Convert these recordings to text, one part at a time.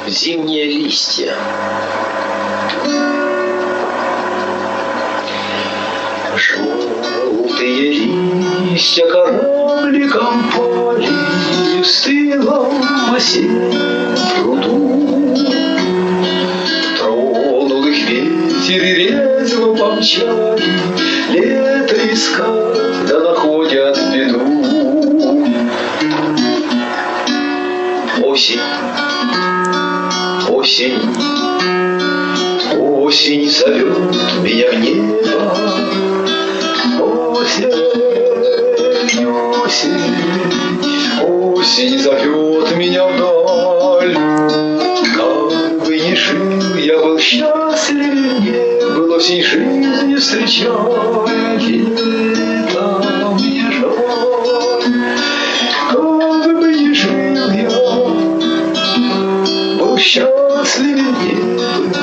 Зимние листья. Желтые листья корабликом пали в стылом осеннем пруду. Тронул их ветер и резво помчали лето искать, да находят беду. Осень, осень, осень зовет меня в небо. Осень, осень, осень зовет меня вдаль. Как бы ни жил, я был счастлив, не был всей жизни встречая лето, мне жаль. Как бы ни жил я, был счастлив, не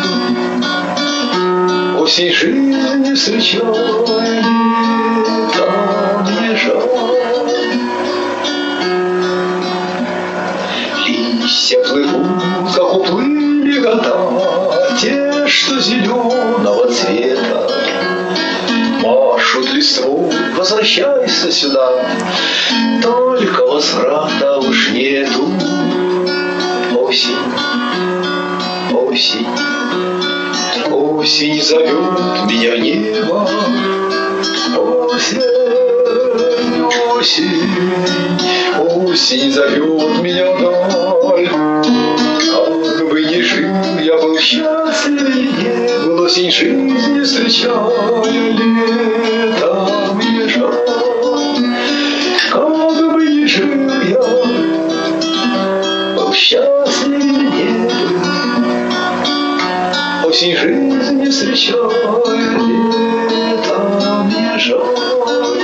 был всей жизни встречая лето, мне жаль. Листья плывут, как уплыли года, те, что зеленого цвета. Машут листву, возвращайся сюда, только возврата уж нету. Осень, осень, осень зовет меня в небо. Осень, осень, осень зовет меня вдаль. Как бы ни жил, я был счастлив, не был осень жизни встречая лето, мне жаль. Как бы ни жил я, был счастлив, не был осень жизни встречая лето, мне жаль.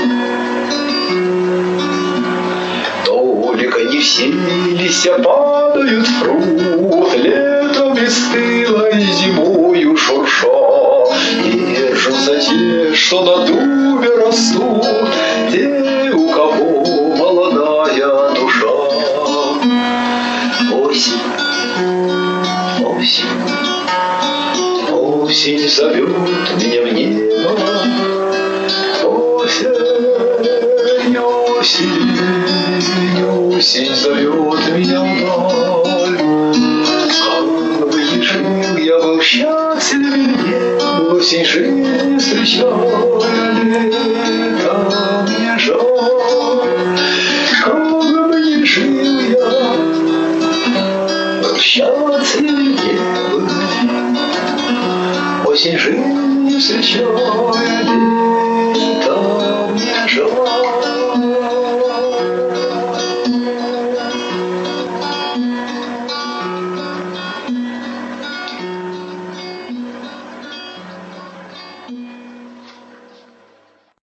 Только не все листья падают в пруд, летом бесстыло и зимою шурша. Держатся те, что на дубе растут, те, у кого молодая душа. Осень, осень, осень зовет меня в небо. Осень, осень, осень зовет меня вдаль. Как бы ни жил, я был счастлив, не был осень жизни встречая лето, мне жаль. Как бы ни жил я, был счастлив, не был осень жизни встречая